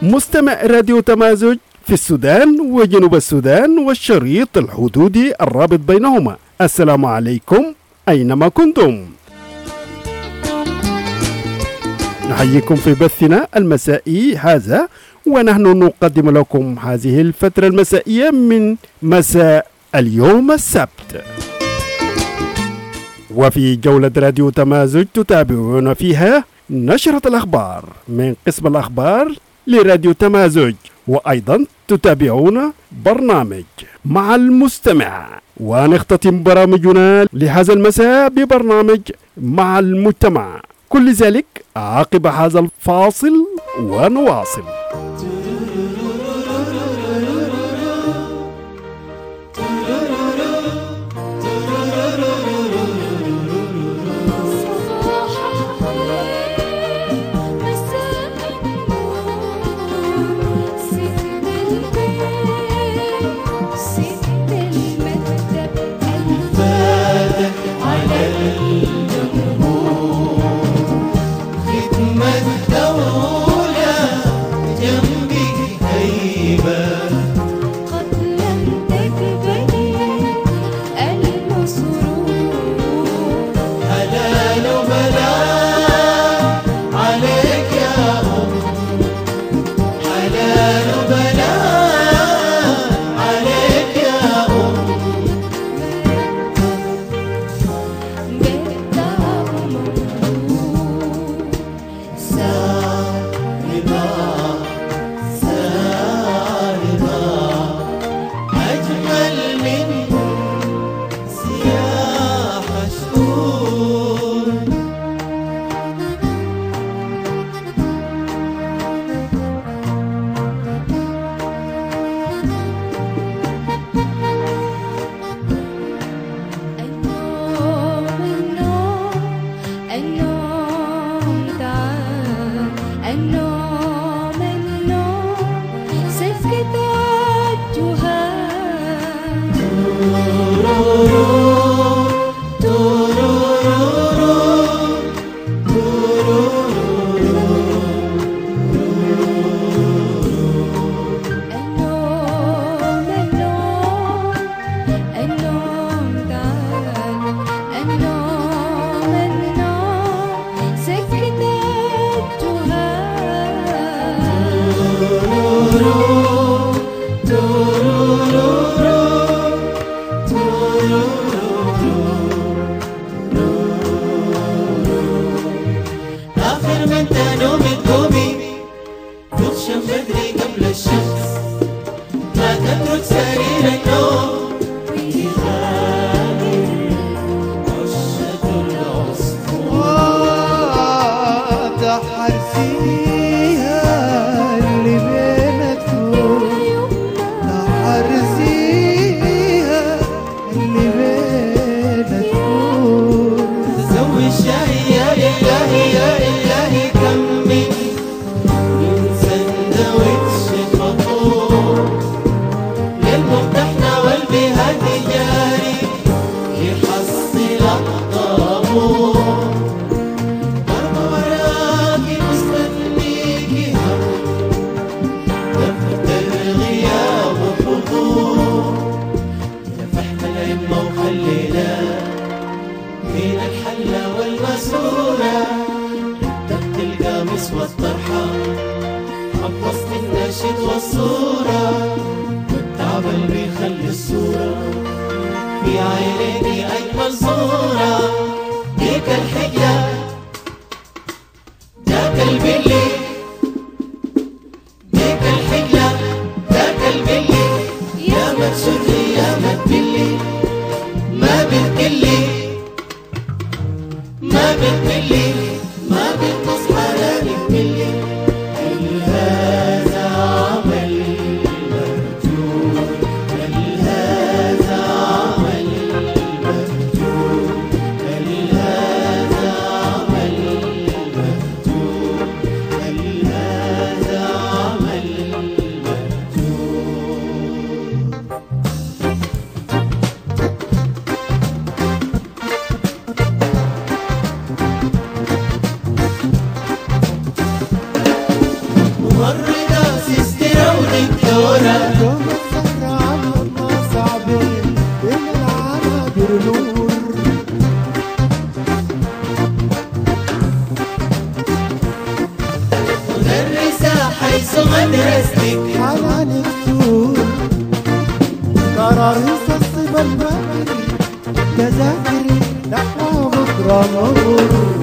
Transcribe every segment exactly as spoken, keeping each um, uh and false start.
مستمع راديو تمازج في السودان وجنوب السودان والشريط الحدودي الرابط بينهما. السلام عليكم أينما كنتم، نحييكم في بثنا المسائي هذا، ونحن نقدم لكم هذه الفترة المسائية من مساء اليوم السبت. وفي جولة راديو تمازج تتابعون فيها نشرة الأخبار من قسم الأخبار لراديو تمازج، وأيضا تتابعون برنامج مع المستمع، ونختتم برامجنا لهذا المساء ببرنامج مع المجتمع. كل ذلك عقب هذا الفاصل ونواصل. هل هذا عمل مدرستك حنانك تور كراريس الصبا الباكري تذاكري نحو بكرة نور.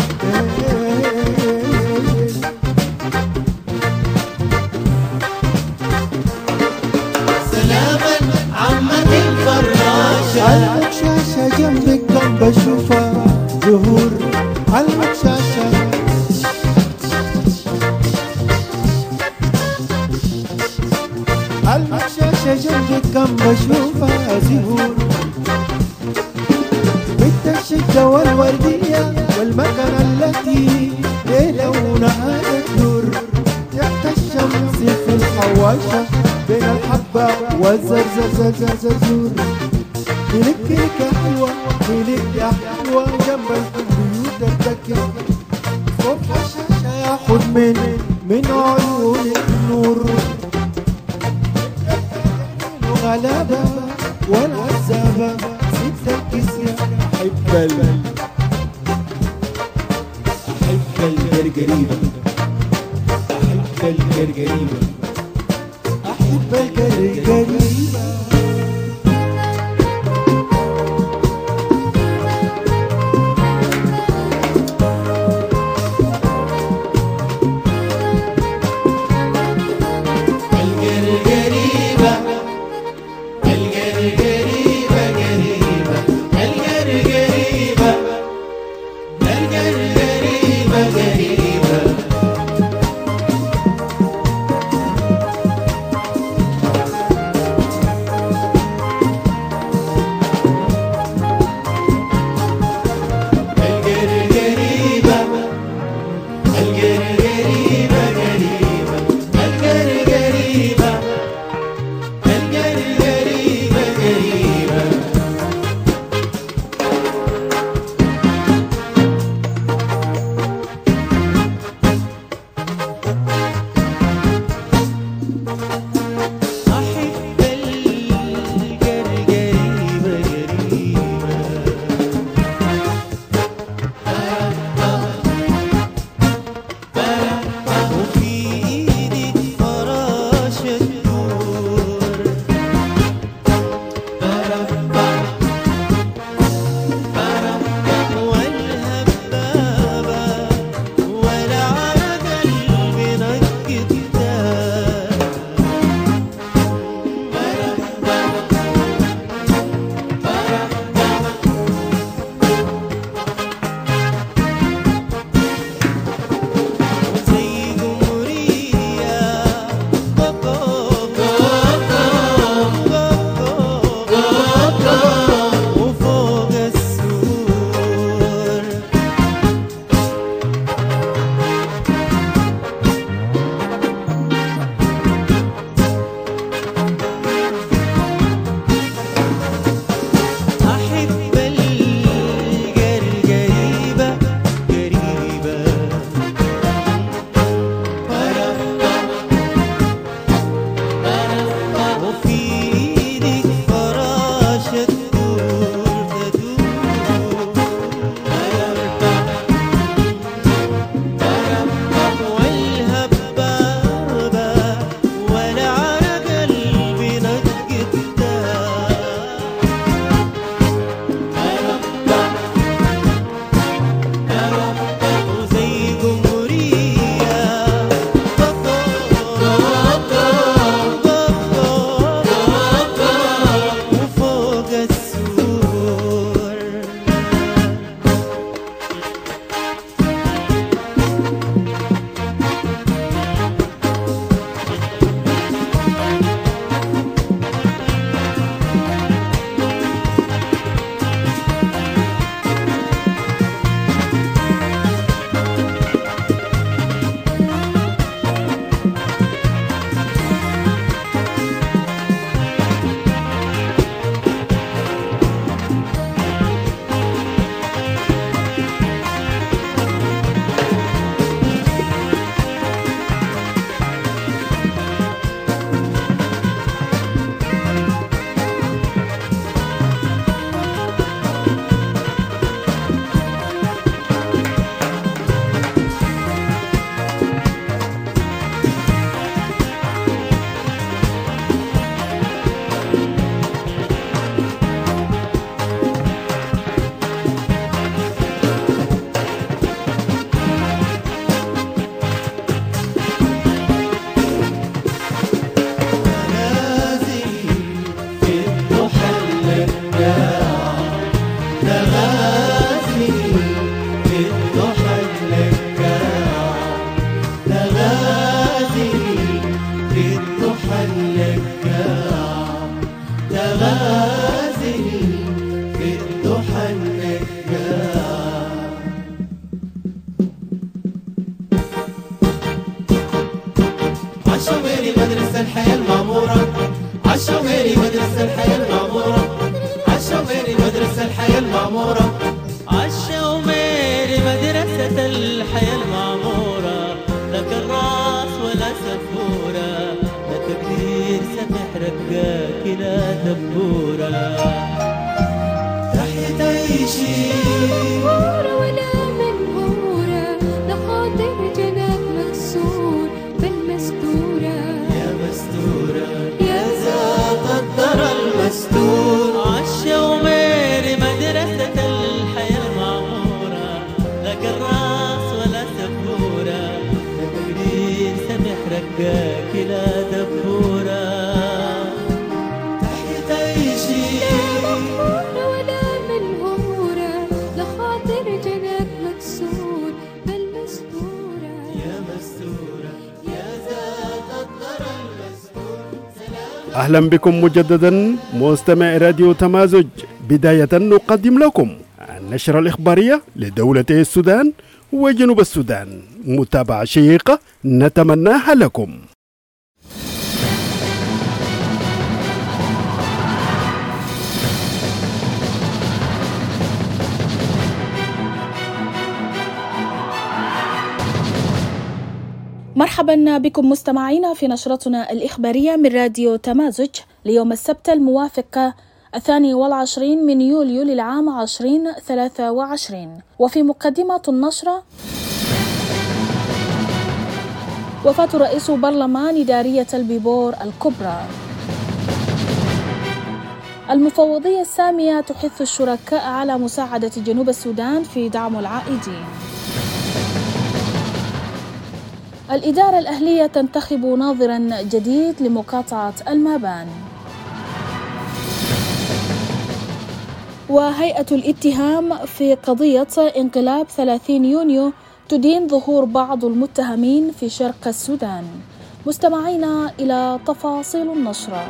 سلاما عمتي الفراشة المكشاشة جنبك كم بشوفها زهور المكشاشة المكشاشة جنبك كم بشوفها زهور. بنت الشدة والوردية والمكنة التي لونها يدور تحت الشمس في الحواشة بين الحبة والزرزرزرزرزور. ملك يا حلوة ملك يا حلوة جنب الكمبيوتر تكي صبح الشاشة ياخد من من عيونك النور. الغلابة والعزابة ست الكسية أحب ال أحب الجرجريبة أحب الجرجريبة أحب الجرجريبة. عالشوميري مدرسة الحياة المعمورة عالشوميري مدرسة الحياة المعمورة عالشوميري مدرسة الحياة المعمورة عالشوميري مدرسة الحياة المعمورة لا كراس ولا سفورة لا تكدير سمح رقاك لا دبورة تحيا تعيشي ولا منهورة لخاطر جناب مكسور بالمستورة يا مستورة يا ذات الدرى المستور عالشوميري مدرسة الحياة المعمورة لا كراس ولا سفورة لا تقدير سمح رقاك لا دبورة تحيا تعيشي ولا منهورة لخاطر جناب مكسور بالمستورة يا مستورة يا ذات الدرى المستور سلام أهلا بكم مجددا مستمع راديو تمازج. بداية نقدم لكم النشرة الإخبارية لدولة السودان وجنوب السودان، متابعة شيقة نتمناها لكم. مرحبا بكم مستمعينا في نشرتنا الإخبارية من راديو تمازج ليوم السبت الموافق الثاني والعشرين من يوليو للعام عشرين ثلاثة وعشرين. وفي مقدمة النشرة: وفاة رئيس برلمان إدارية البيبور الكبرى. المفوضية السامية تحث الشركاء على مساعدة جنوب السودان في دعم العائدين. الإدارة الأهلية تنتخب ناظراً جديد لمقاطعة المابان. وهيئة الاتهام في قضية انقلاب ثلاثين يونيو تدين ظهور بعض المتهمين في شرق السودان. مستمعينا إلى تفاصيل النشرة.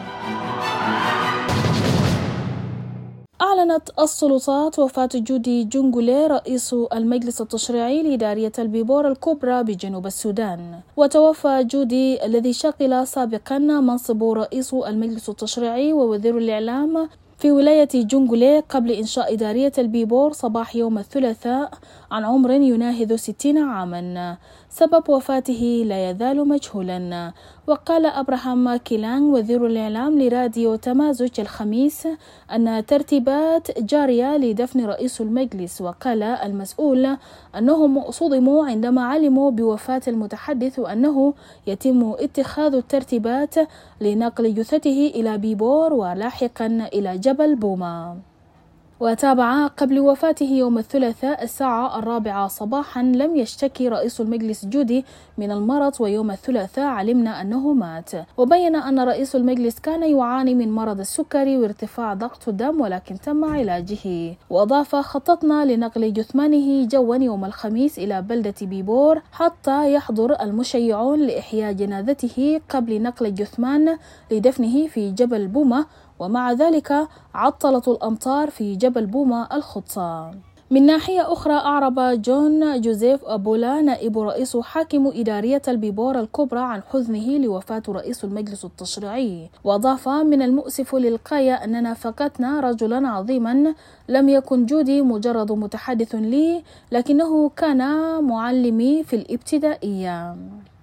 أعلنت السلطات وفاة جودي جونغولي رئيس المجلس التشريعي لإدارية البيبور الكبرى بجنوب السودان. وتوفى جودي الذي شغل سابقا منصب رئيس المجلس التشريعي ووزير الإعلام في ولاية جونغولي قبل إنشاء إدارية البيبور صباح يوم الثلاثاء عن عمر يناهز ستين عاما. سبب وفاته لا يزال مجهولا. وقال أبراهام كيلانغ وزير الإعلام لراديو تمازج الخميس أن ترتيبات جارية لدفن رئيس المجلس. وقال المسؤول أنهم صدموا عندما علموا بوفاة المتحدث وأنه يتم اتخاذ الترتيبات لنقل جثته إلى بيبور ولاحقا إلى جبل بوما. وتابع قبل وفاته يوم الثلاثاء الساعة الرابعة صباحا لم يشتكي رئيس المجلس جودي من المرض، ويوم الثلاثاء علمنا أنه مات. وبين أن رئيس المجلس كان يعاني من مرض السكري وارتفاع ضغط الدم ولكن تم علاجه. وأضاف: خططنا لنقل جثمانه جوا يوم الخميس إلى بلدة بيبور حتى يحضر المشيعون لإحياء جنازته قبل نقل الجثمان لدفنه في جبل بوما، ومع ذلك عطلت الأمطار في جبل بوما الخطة. من ناحية أخرى أعرب جون جوزيف أبولا نائب رئيس حاكم إدارية البيبور الكبرى عن حزنه لوفاة رئيس المجلس التشريعي. وأضاف: من المؤسف للغاية أننا فقدنا رجلا عظيما. لم يكن جودي مجرد متحدث لي، لكنه كان معلمي في الابتدائية.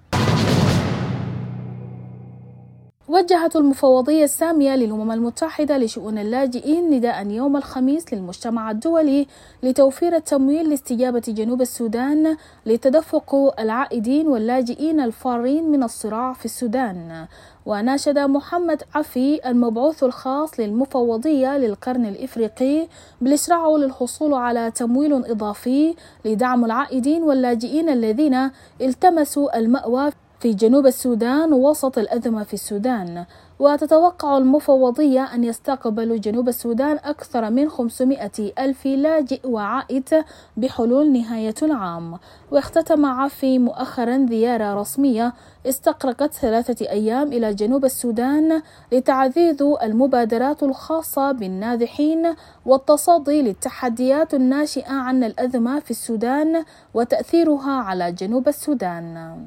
وجهت المفوضية السامية للأمم المتحدة لشؤون اللاجئين نداء يوم الخميس للمجتمع الدولي لتوفير التمويل لاستجابة جنوب السودان لتدفق العائدين واللاجئين الفارين من الصراع في السودان. وناشد محمد عفي المبعوث الخاص للمفوضية للقرن الإفريقي بالإسراع للحصول على تمويل إضافي لدعم العائدين واللاجئين الذين التمسوا المأوى في جنوب السودان وسط الأزمة في السودان. وتتوقع المفوضية أن يستقبل جنوب السودان أكثر من خمسمائة ألف لاجئ وعائد بحلول نهاية العام. واختتم عفي مؤخرا زيارة رسمية استغرقت ثلاثة أيام إلى جنوب السودان لتعزيز المبادرات الخاصة بالنازحين والتصدي للتحديات الناشئة عن الأزمة في السودان وتأثيرها على جنوب السودان.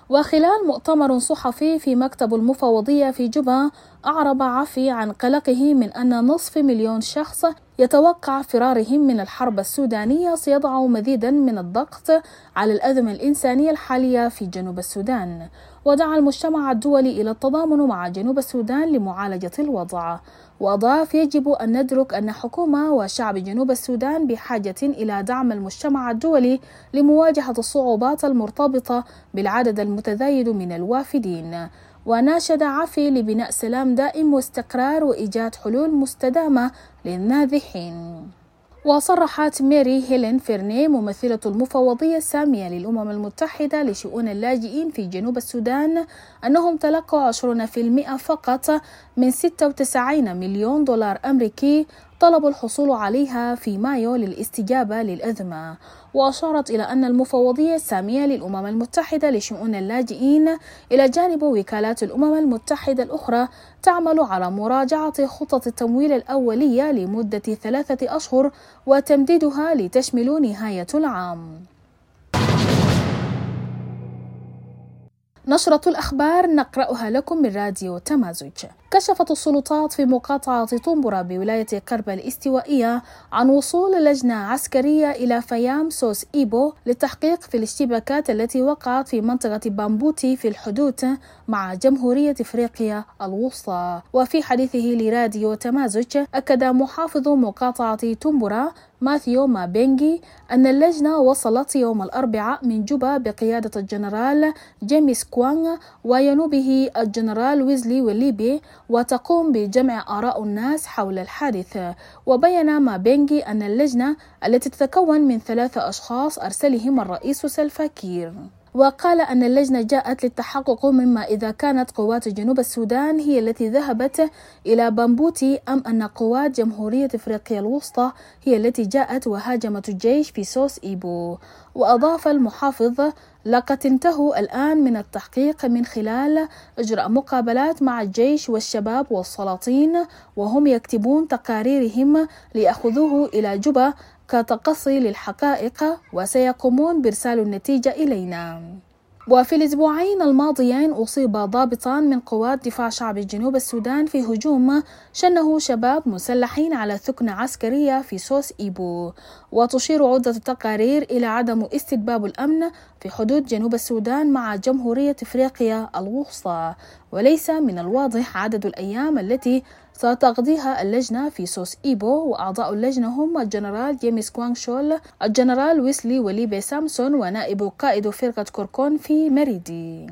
وخلال مؤتمر صحفي في مكتب المفوضية في جوبا، أعرب عفي عن قلقه من أن نصف مليون شخص يتوقع فرارهم من الحرب السودانية سيضع مزيدا من الضغط على الأزمة الإنسانية الحالية في جنوب السودان، ودعا المجتمع الدولي إلى التضامن مع جنوب السودان لمعالجة الوضع. وأضاف: يجب أن ندرك أن حكومة وشعب جنوب السودان بحاجة إلى دعم المجتمع الدولي لمواجهة الصعوبات المرتبطة بالعدد المتزايد من الوافدين. وناشد عفي لبناء سلام دائم واستقرار وإيجاد حلول مستدامة للنازحين. وصرحت ميري هيلين فيرني ممثلة المفوضية السامية للأمم المتحدة لشؤون اللاجئين في جنوب السودان أنهم تلقوا عشرين بالمئة فقط من ستة وتسعين مليون دولار أمريكي طلبوا الحصول عليها في مايو للاستجابة للأزمة. وأشارت إلى أن المفوضية السامية للأمم المتحدة لشؤون اللاجئين إلى جانب وكالات الأمم المتحدة الأخرى تعمل على مراجعة خطط التمويل الأولية لمدة ثلاثة أشهر وتمديدها لتشمل نهاية العام. نشرة الأخبار نقرأها لكم من راديو تمازج. كشفت السلطات في مقاطعة طنبرة بولاية قربة الاستوائية عن وصول لجنة عسكرية إلى فيام سوس إيبو للتحقيق في الاشتباكات التي وقعت في منطقة بامبوتي في الحدود مع جمهورية إفريقيا الوسطى. وفي حديثه لراديو تمازج، أكد محافظ مقاطعة طنبرة ماثيو مابينغي أن اللجنة وصلت يوم الأربعاء من جوبا بقيادة الجنرال جيمس كوانغ وينوبه الجنرال ويزلي وليبي، وتقوم بجمع آراء الناس حول الحادث. وبين مابينغي أن اللجنة التي تتكون من ثلاثة أشخاص أرسلهم الرئيس سلفا كير. وقال أن اللجنة جاءت للتحقق مما إذا كانت قوات جنوب السودان هي التي ذهبت إلى بامبوتي أم أن قوات جمهورية إفريقيا الوسطى هي التي جاءت وهاجمت الجيش في سوس إيبو. وأضاف المحافظ: لقد انتهوا الآن من التحقيق من خلال إجراء مقابلات مع الجيش والشباب والسلاطين، وهم يكتبون تقاريرهم ليأخذوه إلى جوبا كتقصي للحقائق، وسيقومون بإرسال النتيجة إلينا. وفي الأسبوعين الماضيين أصيب ضابطان من قوات دفاع شعب جنوب السودان في هجوم شنه شباب مسلحين على ثكنة عسكرية في سوس إيبو. وتشير عدة التقارير إلى عدم استتباب الأمن في حدود جنوب السودان مع جمهورية إفريقيا الوسطى، وليس من الواضح عدد الأيام التي ستقضيها اللجنة في سوس إيبو. وأعضاء اللجنة هم الجنرال جيمس كوانغ شول، الجنرال ويسلي وليبي سامسون، ونائب قائد فرقة كوركون في مريدي.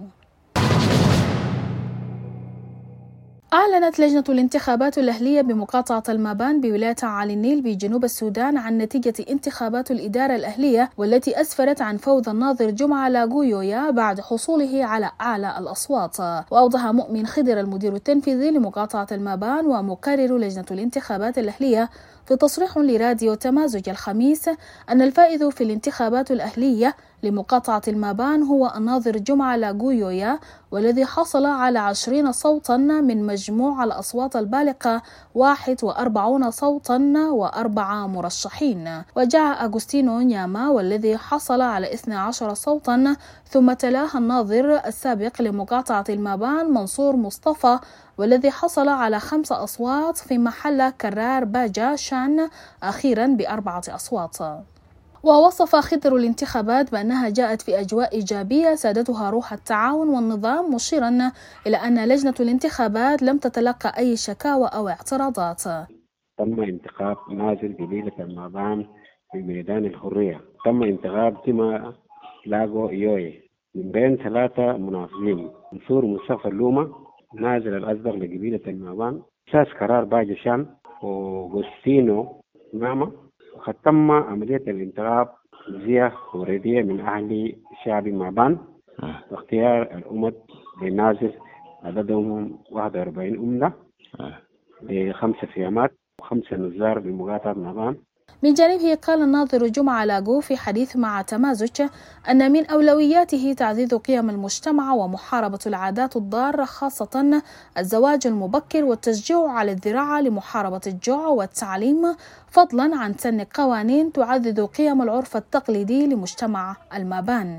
أعلنت لجنة الانتخابات الأهلية بمقاطعة المابان بولاية علي النيل بجنوب السودان عن نتيجة انتخابات الإدارة الأهلية، والتي أسفرت عن فوز الناظر جمعة لاغويويا بعد حصوله على أعلى الأصوات. وأوضح مؤمن خضر المدير التنفيذي لمقاطعة المابان ومقرر لجنة الانتخابات الأهلية في تصريح لراديو تمازج الخميس أن الفائز في الانتخابات الأهلية لمقاطعة المابان هو الناظر جمعة لاغويويا، والذي حصل على عشرين صوتا من مجموع الأصوات البالغة واحد وأربعين صوتا وأربعة مرشحين. وجاء أغوستينو نياما والذي حصل على اثني عشر صوتا، ثم تلاه الناظر السابق لمقاطعة المابان منصور مصطفى والذي حصل على خمس أصوات، في محل كرار باجا شان أخيرا بأربعة أصوات. ووصف خضر الانتخابات بأنها جاءت في أجواء إيجابية سادتها روح التعاون والنظام، مشيرا إلى أن لجنة الانتخابات لم تتلقى أي شكاوى أو اعتراضات. تم انتخاب نازل قبيلة المابان في ميدان الحرية. تم انتخاب تيما لاغو إيوي من بين ثلاثة منافسين: منصور مصطفى اللومة نازل الأسبق لقبيلة المابان، أساس قرار باجشان، وغوستينو ناما. وقد تم عملية الانتخاب بزية وردية من أهل شعب مابان واختيار الأمد لنازل عددهم واحد وأربعين أمة بخمسة فيامات وخمسة نزار بمقاطعة مابان. من جانبه قال الناظر جمعة لاغو في حديث مع تمازج أن من أولوياته تعزيز قيم المجتمع ومحاربة العادات الضارة، خاصة الزواج المبكر والتشجيع على الزراعة لمحاربة الجوع والتعليم، فضلا عن سن قوانين تعزز قيم العرف التقليدي لمجتمع المابان.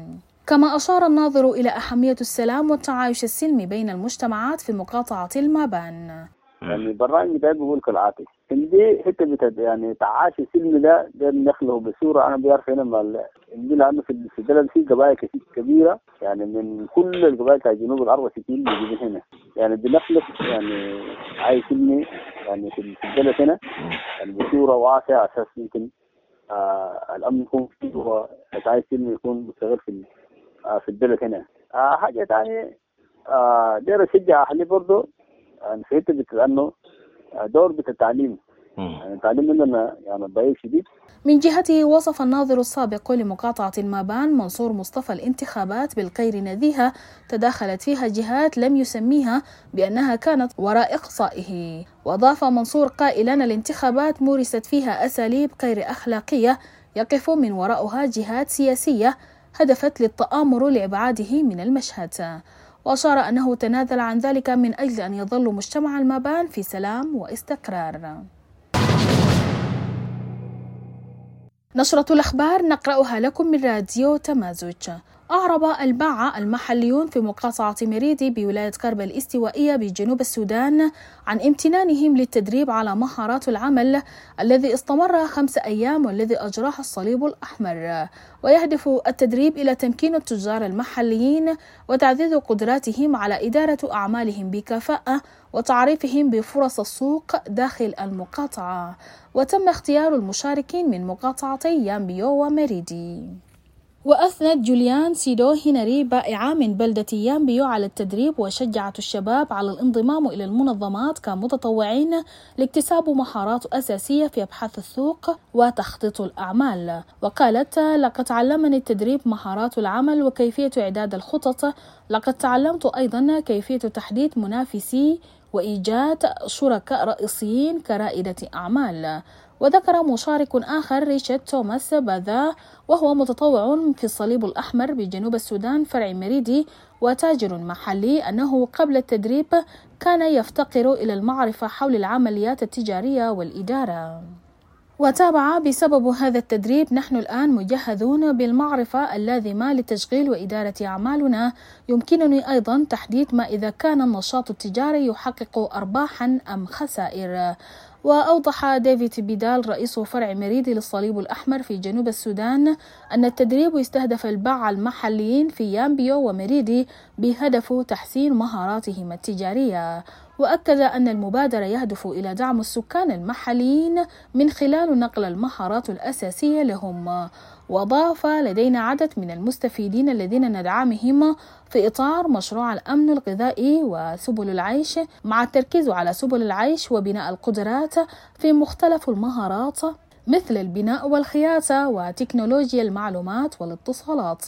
كما أشار الناظر إلى أهمية السلام والتعايش السلمي بين المجتمعات في مقاطعة المابان. يعني البرنامج ده بيقول كالآتي: إن دي حتة بتد يعني تعايش السلمي ده ده نخله بصورة أنا بيعرف هنا مال إن لأنه في في البلد في قبائل كثير كبيرة يعني من كل القبائل بتاع جنوب الأربعة وستين موجودين هنا، يعني بنخلق يعني عايش سلمي يعني في البلد هنا يعني بصورة واسعة أساس يمكن آه الأمن يكون فيه والتعايش السلمي يكون مستغل في آه في البلد هنا. آه حاجة ثانية آه داير أشجع أهلي برضه يعني في حتة لأنه دور بالتعليم يعني التعليم مننا يعني ضعيف شديد. من جهته وصف الناظر السابق لمقاطعة المابان منصور مصطفى الانتخابات بالغير نزيهة تداخلت فيها جهات لم يسميها بأنها كانت وراء إقصائه. وأضاف منصور قائلا: الانتخابات مورست فيها أساليب غير أخلاقية يقف من وراءها جهات سياسية هدفت للتآمر لإبعاده من المشهد. وأشار أنه تنازل عن ذلك من أجل أن يظل مجتمع المابان في سلام واستقرار. نشرة الأخبار نقرأها لكم من راديو تمازج. أعرب الباعة المحليون في مقاطعة مريدي بولاية قرب الاستوائية بجنوب السودان عن امتنانهم للتدريب على مهارات العمل الذي استمر خمس أيام والذي أجراه الصليب الأحمر، ويهدف التدريب إلى تمكين التجار المحليين وتعزيز قدراتهم على إدارة أعمالهم بكفاءة وتعريفهم بفرص السوق داخل المقاطعة. وتم اختيار المشاركين من مقاطعتي يامبيو ومريدي. وأثنت جوليان سيدو هنري بائعة من بلدة يامبيو على التدريب، وشجعت الشباب على الانضمام إلى المنظمات كمتطوعين لاكتساب مهارات أساسية في أبحاث السوق وتخطيط الأعمال. وقالت: لقد علمني التدريب مهارات العمل وكيفية إعداد الخطط، لقد تعلمت أيضا كيفية تحديد منافسي وإيجاد شركاء رئيسيين كرائدة أعمال. وذكر مشارك آخر ريشارد توماس باذا وهو متطوع في الصليب الأحمر بجنوب السودان فرع مريدي وتاجر محلي أنه قبل التدريب كان يفتقر إلى المعرفة حول العمليات التجارية والإدارة. وتابع: بسبب هذا التدريب نحن الآن مجهزون بالمعرفة اللازمة لتشغيل وإدارة أعمالنا. يمكنني أيضا تحديد ما إذا كان النشاط التجاري يحقق أرباحا أم خسائر. وأوضح ديفيد بيدال رئيس فرع مريدي للصليب الأحمر في جنوب السودان أن التدريب يستهدف الباعة المحليين في يامبيو ومريدي بهدف تحسين مهاراتهم التجارية. وأكد أن المبادرة يهدف إلى دعم السكان المحليين من خلال نقل المهارات الأساسية لهم. وأضاف: لدينا عدد من المستفيدين الذين ندعمهم في إطار مشروع الأمن الغذائي وسبل العيش، مع التركيز على سبل العيش وبناء القدرات في مختلف المهارات مثل البناء والخياطة وتكنولوجيا المعلومات والاتصالات.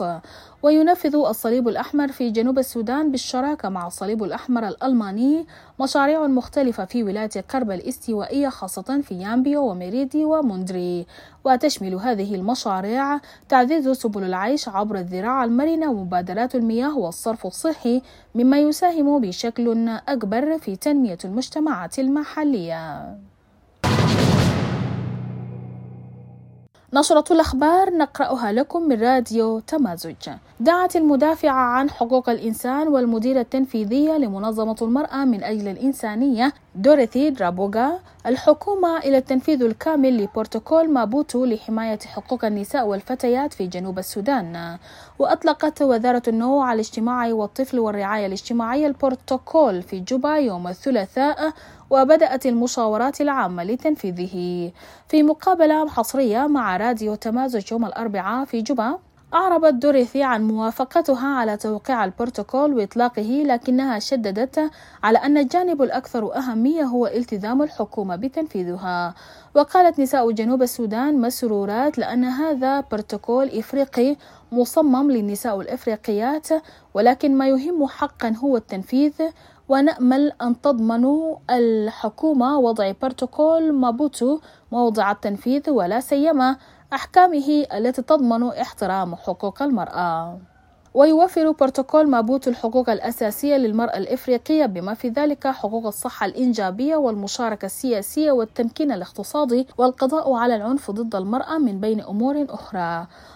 وينفذ الصليب الأحمر في جنوب السودان بالشراكة مع الصليب الأحمر الألماني مشاريع مختلفة في ولاية قرب الاستوائية خاصة في يامبيو ومريدي وموندري. وتشمل هذه المشاريع تعزيز سبل العيش عبر الزراعة المرنة ومبادرات المياه والصرف الصحي، مما يساهم بشكل أكبر في تنمية المجتمعات المحلية. نشرة الأخبار نقرأها لكم من راديو تمازج. دعت المدافعة عن حقوق الإنسان والمديرة التنفيذية لمنظمة المرأة من أجل الإنسانية دوريثي درابوغا الحكومة إلى التنفيذ الكامل لبروتوكول مابوتو لحماية حقوق النساء والفتيات في جنوب السودان. وأطلقت وزارة النوع الاجتماعي والطفل والرعاية الاجتماعية البروتوكول في جوبا يوم الثلاثاء، وبدأت المشاورات العامة لتنفيذه. في مقابلة حصرية مع راديو تمازج يوم الأربعاء في جوبا، أعربت دوريثي عن موافقتها على توقيع البروتوكول وإطلاقه، لكنها شددت على أن الجانب الأكثر أهمية هو التزام الحكومة بتنفيذها. وقالت نساء جنوب السودان مسرورات لأن هذا بروتوكول إفريقي مصمم للنساء الإفريقيات، ولكن ما يهم حقا هو التنفيذ، ونأمل أن تضمن الحكومة وضع بروتوكول مابوتو موضع التنفيذ، ولا سيما أحكامه التي تضمن احترام حقوق المرأة. ويوفر بروتوكول مابوتو الحقوق الأساسية للمرأة الإفريقية بما في ذلك حقوق الصحة الإنجابية والمشاركة السياسية والتمكين الاقتصادي والقضاء على العنف ضد المرأة من بين أمور أخرى.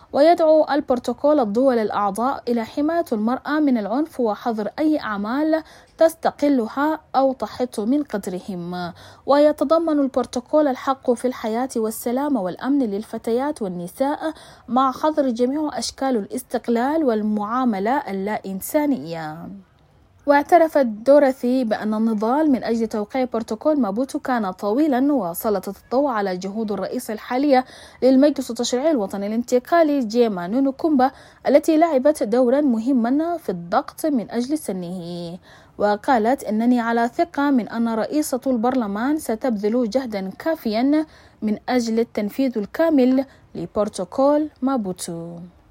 ويدعو البروتوكول الدول الأعضاء إلى حماية المرأة من العنف وحظر أي أعمال تستقلها أو تحط من قدرهم. ويتضمن البروتوكول الحق في الحياة والسلام والأمن للفتيات والنساء مع حظر جميع أشكال الاستقلال والمعاملة اللا إنسانية. واعترفت دورثي بأن النضال من أجل توقيع بروتوكول مابوتو كان طويلا، وسلطت الضوء على جهود الرئيس الحالية للمجلس التشريعي الوطني الانتقالي جيما نونو كومبا التي لعبت دورا مهما في الضغط من أجل سنه. وقالت إنني على ثقة من أن رئيسة البرلمان ستبذل جهدا كافيا من أجل التنفيذ الكامل لبروتوكول مابوتو.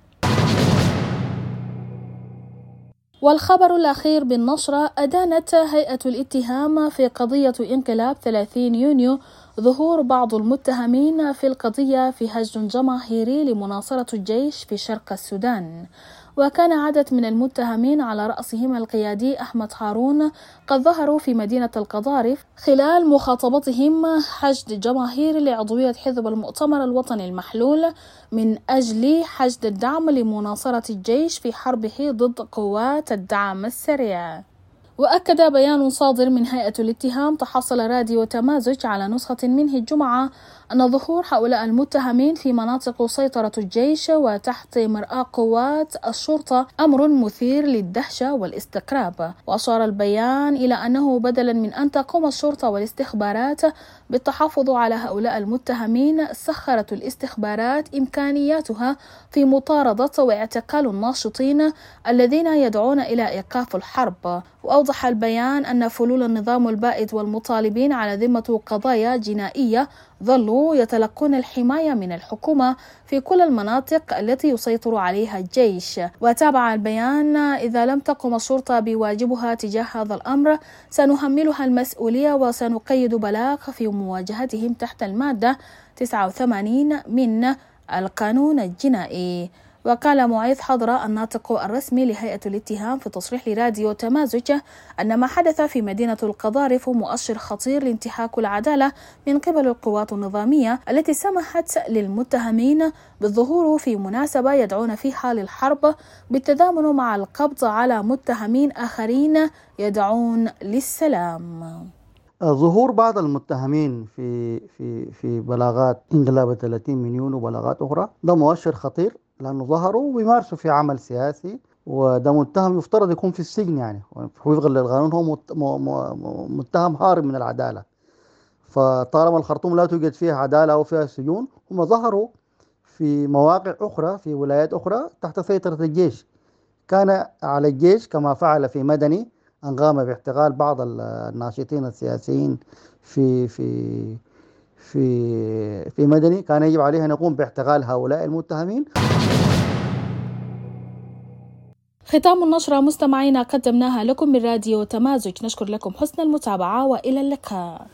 والخبر الأخير بالنشرة: أدانت هيئة الاتهام في قضية انقلاب ثلاثين يونيو ظهور بعض المتهمين في القضية في هجوم جماهيري لمناصرة الجيش في شرق السودان. وكان عدد من المتهمين على رأسهم القيادي أحمد هارون قد ظهروا في مدينة القضارف خلال مخاطبتهم حشد جماهير لعضوية حزب المؤتمر الوطني المحلول من أجل حشد الدعم لمناصرة الجيش في حربه ضد قوات الدعم السريع. وأكد بيان صادر من هيئة الاتهام تحصل راديو تمازج على نسخة منه الجمعة أن ظهور هؤلاء المتهمين في مناطق سيطرة الجيش وتحت مرآة قوات الشرطة أمر مثير للدهشة والاستقراب. وأشار البيان إلى أنه بدلا من أن تقوم الشرطة والاستخبارات بالتحفظ على هؤلاء المتهمين، سخرت الاستخبارات إمكانياتها في مطاردة واعتقال الناشطين الذين يدعون إلى إيقاف الحرب. وأوضح البيان أن فلول النظام البائد والمطالبين على ذمة قضايا جنائية ظلوا يتلقون الحماية من الحكومة في كل المناطق التي يسيطر عليها الجيش. وتابع البيان: إذا لم تقم الشرطة بواجبها تجاه هذا الأمر سنهملها المسؤولية وسنقيد بلاغ في مواجهتهم تحت المادة تسعة وثمانين من القانون الجنائي. وقال معيذ حضرة الناطق الرسمي لهيئة الاتهام في تصريح لراديو تمازج أن ما حدث في مدينة القضارف مؤشر خطير لانتهاك العدالة من قبل القوات النظامية التي سمحت للمتهمين بالظهور في مناسبة يدعون فيها للحرب بالتضامن مع القبض على متهمين آخرين يدعون للسلام. ظهور بعض المتهمين في في في بلاغات انقلاب ثلاثين من يونيو وبلاغات أخرى ده مؤشر خطير، لأنه ظهروا ويمارسوا في عمل سياسي، وده متهم يفترض يكون في السجن، يعني وفقا للقانون هو متهم هارب من العدالة. فطالما الخرطوم لا توجد فيها عدالة أو فيها سجون، هم ظهروا في مواقع أخرى في ولايات أخرى تحت سيطرة الجيش. كان على الجيش كما فعل في مدني أن قام باعتقال بعض الناشطين السياسيين في في في في مدني، كان يجب عليه أن يقوم باعتقال هؤلاء المتهمين. ختام النشرة مستمعينا قدمناها لكم من راديو تمازج، نشكر لكم حسن المتابعة وإلى اللقاء.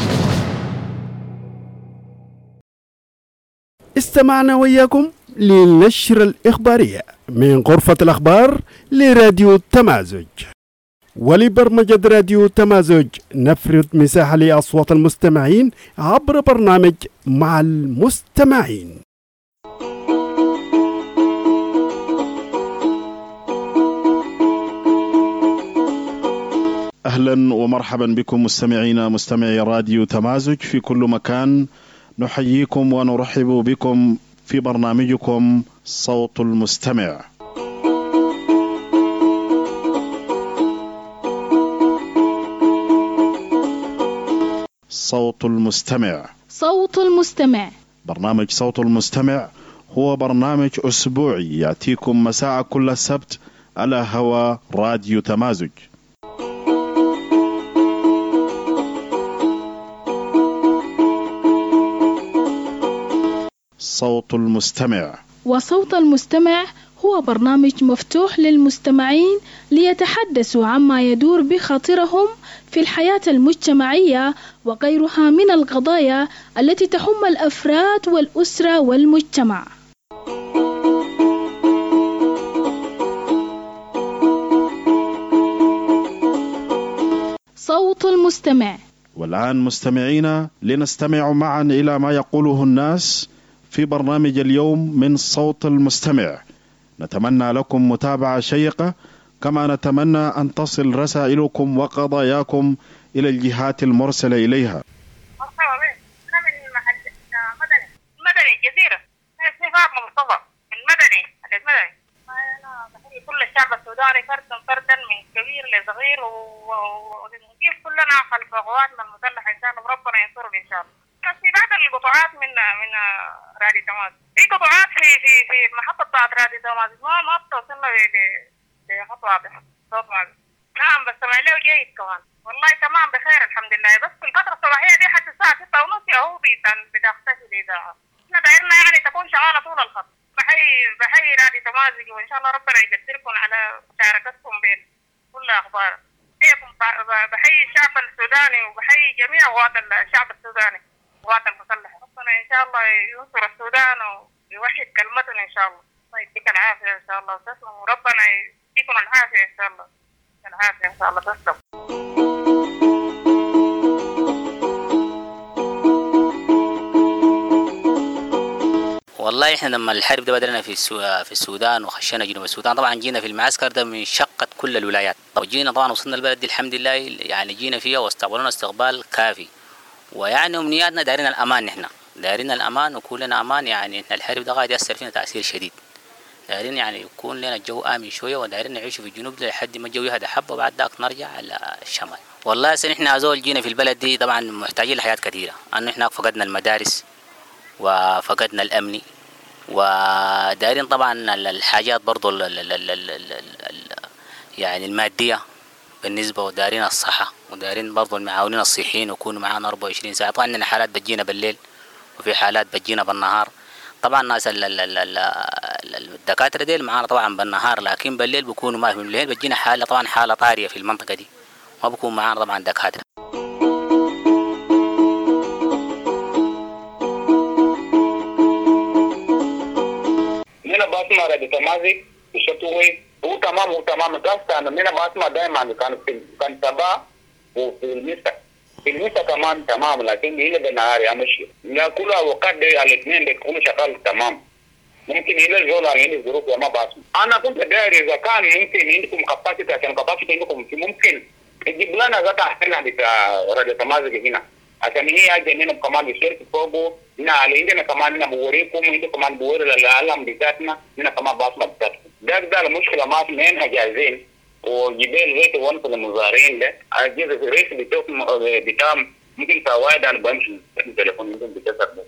استمعنا وياكم للنشرة الإخبارية من غرفة الأخبار لراديو تمازج. ولبرمجة راديو تمازج نفرض مساحة لأصوات المستمعين عبر برنامج مع المستمعين. أهلا ومرحبا بكم مستمعينا مستمعي راديو تمازج في كل مكان. نحييكم ونرحب بكم في برنامجكم صوت المستمع. صوت المستمع. صوت المستمع. برنامج صوت المستمع هو برنامج أسبوعي يأتيكم مساء كل سبت على هوا راديو تمازج. صوت المستمع. وصوت المستمع هو برنامج مفتوح للمستمعين ليتحدثوا عما يدور بخاطرهم في الحياة المجتمعية وغيرها من القضايا التي تهم الأفراد والأسرة والمجتمع. صوت المستمع. والآن مستمعينا لنستمع معا إلى ما يقوله الناس في برنامج اليوم من صوت المستمع. نتمنى لكم متابعة شيقة، كما نتمنى أن تصل رسائلكم وقضاياكم إلى الجهات المرسلة إليها. مرحبا بك، أنا من محل مدني مدني الجزيرة، اسمي فاطمة مصطفى من مدني المدني. أنا بحيي كل الشعب السوداني فردا فردا من كبير لصغير، ونقف كلنا خلف قواتنا المسلحة إن شاء الله، وربنا ينصرنا إن شاء الله. بس في بعض القطاعات من من رادي تماس، في قطاعات في في في المحطة بتاعت رادي تماس ما ما بتوصلنا لخط واضح صوت واضح. نعم بستمع له جيد كمان، والله تمام بخير الحمد لله. بس في الفترة الصباحية دي حتى الساعة ستة ونص هو بتختفي الإذاعة. احنا دايرنا يعني تكون شغالة طول الخط. بحيي بحيي رادي تمازج، وإن شاء الله ربنا يقدركم على مشاركتكم بين كل أخبار. بحيي الشعب السوداني وبحيي جميع قوات الشعب السوداني قوات المسلحة. ربنا إن شاء الله ينصر السودان ويوحد كلمتنا إن شاء الله. الله يديك العافية إن شاء الله وتسلم، وربنا يديكم العافية إن شاء الله. العافية إن شاء الله تسلم. والله احنا لما الحرب ده بدأنا في في السودان وخشينا جنوب السودان، طبعا جينا في المعسكر ده من شقة كل الولايات. وجينا طبعا وصلنا البلد دي الحمد لله، يعني جينا فيها واستقبلونا استقبال كافي، ويعني امنياتنا دارين الامان، نحن دارين الامان وكلنا امان. يعني احنا الحرب ده قاعد يأثر فينا تأثير شديد، دارين يعني يكون لنا الجو آمن شوية، ودارين نعيش في الجنوب لحد ما الجو يهدى حبة، وبعد ذاك نرجع على الشمال. والله سن احنا أزول جينا في البلد دي طبعا محتاجين لحياة كثيرة، أنه احنا فقدنا المدارس وفقدنا الأمن، ودارين طبعا الحاجات برضو ال ال ال ال ال يعني المادية بالنسبة، ودارين الصحة، ودارين برضو المعاونين الصحيين يكونوا معانا أربعة وعشرين ساعة. طبعا عندنا حالات بتجينا بالليل وفي حالات بتجينا بالنهار. طبعا الناس الدكاترة ديل معانا طبعا بالنهار، لكن بالليل بيكونوا ما في الليل بتجينا حالة طبعا حالة طارية في المنطقة دي، ما بيكون معانا طبعا دكاترة. أنا بسمع راديو تمازج بشكوي هو تمام هو تمام، بس أنا أنا بسمع دائما كان في كان صباح وفي المساء، في المساء كمان تمام، لكن إلى بالنهار يا مشي لا كل وقت الاثنين بيكونوا شغال تمام. ممكن إلى الجولة عندي ظروف وما بسمع. أنا كنت داري إذا كان ممكن عندكم كاباسيتي، عشان كاباسيتي عندكم ممكن تجيب لنا ذات أحسن بتاع راديو تمازج هنا، عشان هي أجي هنا كمان بشركة فوقه هنا على عندنا كمان هنا بوريكم، عندنا كمان بوري العالم بتاعتنا هنا كمان بسمع بتاعتكم. ده ده المشكلة ما في منها جاهزين، وجبال ريت وان في المزارعين ده أجهزة الريت بتاعهم بتاعهم ممكن فوائد أنا بمشي التليفون ممكن بتكسر ده.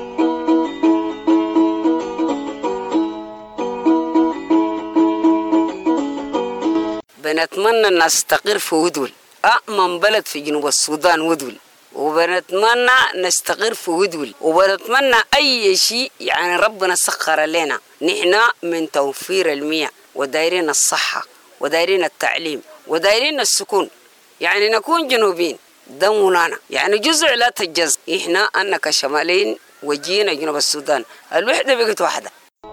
بنتمنى أن نستقر في ودول، أأمن بلد في جنوب السودان ودول، وبنتمنى نستقر في ودول، وبنتمنى أي شيء يعني ربنا سخر لنا. نحن من توفير المياه ودايرين الصحة ودايرين التعليم ودايرين السكون، يعني نكون جنوبين ده منانا، يعني جزء لا تجزء. إحنا أنك شمالين وجينا جنوب السودان، الوحدة بقت واحدة.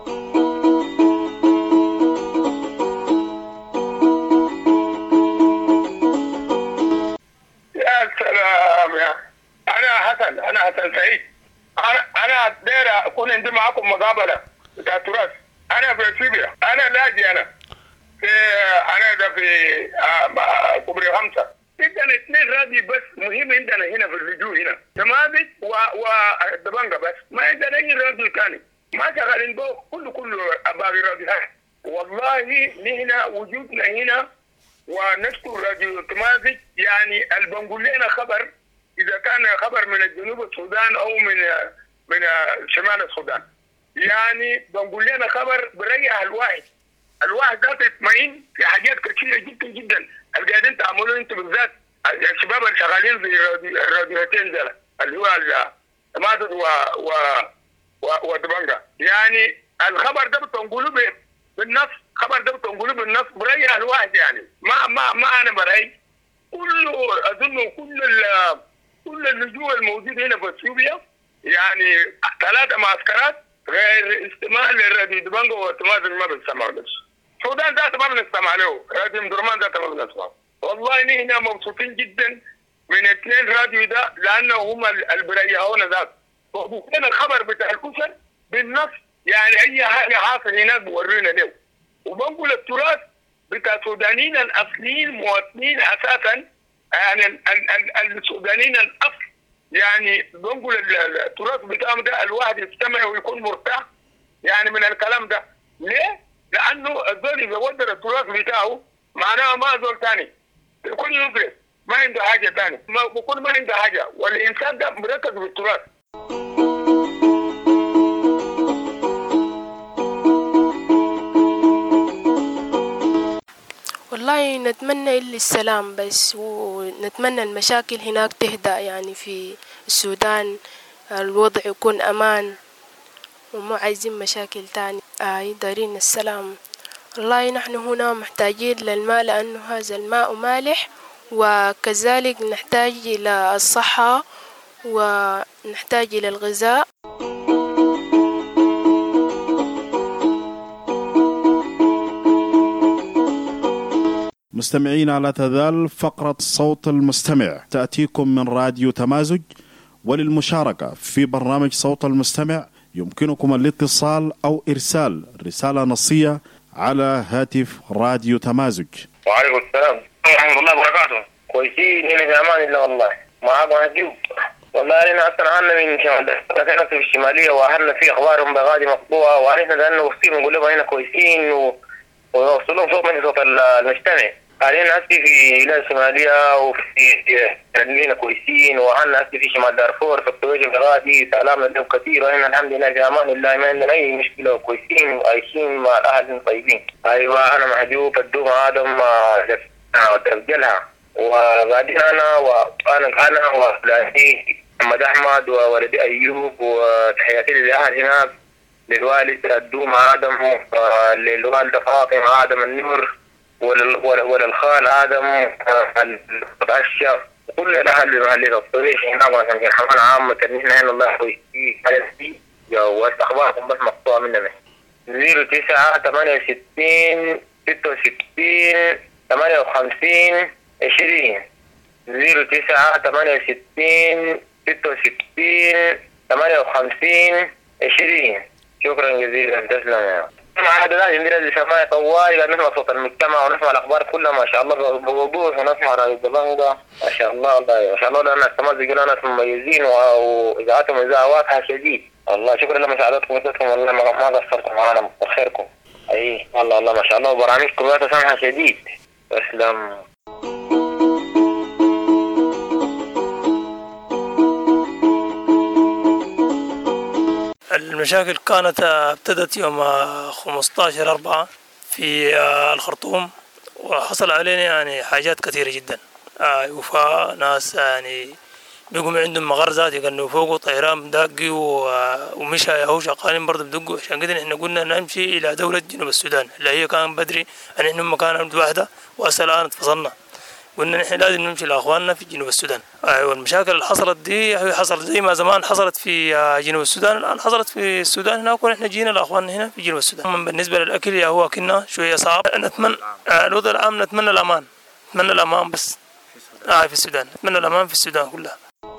سلام يا أنا حسن أنا حسن سعيد. أنا أنا داير أكون عندي معكم مقابلة بتاع تراث. أنا في سيبيا، أنا لاجي أنا في أنا ده في كوبري خمسة. عندنا اثنين رادي بس مهم عندنا هنا في الرجوع هنا، تمازج و ودبنجة بس، ما عندنا أي رادي ثاني، ما شغالين به كل كل أباقي راديوهات. والله نحن وجودنا هنا ونشكر راديو تمازج، يعني اللي بنقول لنا خبر إذا كان خبر من الجنوب السودان أو من من شمال السودان، يعني بنقول لنا خبر بريح الواحد، الواحد ذاته يطمئن في حاجات كثيرة جدا جدا اللي قاعدين تعملوا أنتم بالذات الشباب اللي شغالين في الراديوهاتين دول اللي هو تمازج و و ودبنجة. يعني الخبر ده بتنقولوا بالنص، خبر ده بتنقولوا بالنص بريح الواحد، يعني ما ما ما أنا برأي كله أظن كل كل اللجوء الموجود هنا في اثيوبيا، يعني ثلاثة معسكرات غير استماع للراديو دبنجة وتمازج ما بنسمعه بس. السودان ذاته ما بنستمع له، راديو مدرمان ذاته ما بنسمعه. والله نحن مبسوطين جدا من اثنين راديو ده، لأنه هم اللي بريحونا ذات. وبكون الخبر بتاع الكسر بالنص، يعني اي حاجه حاصل هناك بورينا له. وبنقول التراث بتاع السودانيين الاصليين مواطنين اساسا، يعني السودانيين الاصل، يعني بنقول التراث بتاعهم ده الواحد يستمع ويكون مرتاح يعني من الكلام ده. ليه؟ لانه الزول اذا ودر التراث بتاعه معناه ما زول ثاني يكون يدرس، ما عنده حاجه ثانيه، بكون ما عنده حاجه، والانسان ده مركز بالتراث. والله نتمنى إلا السلام بس، ونتمنى المشاكل هناك تهدأ، يعني في السودان الوضع يكون أمان ومو عايزين مشاكل تاني. آه دارين السلام. والله نحن هنا محتاجين للماء لأنه هذا الماء مالح، وكذلك نحتاج إلى الصحة ونحتاج إلى الغذاء. مستمعين، لا تزال فقرة صوت المستمع تأتيكم من راديو تمازج، وللمشاركة في برنامج صوت المستمع يمكنكم الاتصال أو إرسال رسالة نصية على هاتف راديو تمازج. وعليكم السلام ورحمة الله وبركاته. كويسين هنا في أمان الله، والله معاكم هجيب. والله أنا أصلا أهلنا من شمال كنا في الشمالية، وأهلنا في أخبارهم بغادي مقطوعة، وعرفنا لأنه وصيهم نقول لهم هنا كويسين و... ووصلهم صوت من صوت المجتمع. حاليا أسلي في ولاية الشمالية وفي هنا كويسين، وأهلنا أسلي في شمال دارفور في الطويج الغادي سلامنا لهم كثير، وهنا الحمد لله في أمان الله، ما عندنا أي مشكلة وكويسين وعايشين مع الأهل طيبين. أيوة أنا محجوب الدوم آدم وترجلها، وبعدين أنا وأنا أنا وولادي محمد أحمد وولدي أيوب، وتحياتي للأهل هناك، للوالد الدوم آدم وللوالدة فاطمة آدم النور، وللخال آدم العشة، كل الأهل بمحلة الطريق هناك عشان الحمام عامة نحن هنا الله يحيي واستخباركم بس مقطوع مننا. زيرو تسعة ثمانية وستين ستة وستين ثمانية وخمسين عشرين زيرو تسعة ثمانية وستين ستة وستين ثمانية وخمسين عشرين. شكرا جزيلا، تسلم يا هذا لازم ندير السماء طوال، نسمع صوت المجتمع ونسمع الاخبار كلها ما شاء الله بوضوح، ونسمع راديو البلنقة ما شاء الله. الله ما شاء الله، لان التمازج ناس مميزين واذاعتهم اذاعه واضحه شديد. الله شكرا لمساعدتكم وجدتكم، والله ما قصرتم معنا بخيركم. اي والله الله ما شاء الله، وبرامجكم لا تسامح شديد. اسلم. المشاكل كانت ابتدت يوم خمسة عشر أربعة في الخرطوم، وحصل علينا يعني حاجات كثيرة جدا. وفاء ناس يعني بيقوم عندهم مغرزات يقنوا فوقه طيران داقي ومشى هو شغالين برضه بدقوا. عشان كده احنا قلنا نمشي إلى دولة جنوب السودان اللي هي كان بدري أن احنا مكان واحدة، وهسه الآن اتفصلنا، قلنا نحن لازم نمشي لأخواننا في جنوب السودان. والمشاكل اللي حصلت دي حصلت زي ما زمان حصلت في جنوب السودان، الآن حصلت في السودان هناك، ونحن جينا لأخواننا هنا في جنوب السودان. بالنسبة للأكل يا هو كنا شوية صعب. نتمنى الوضع العام، نتمنى الأمان، نتمنى الأمان بس آه في السودان، نتمنى الأمان في السودان كلها.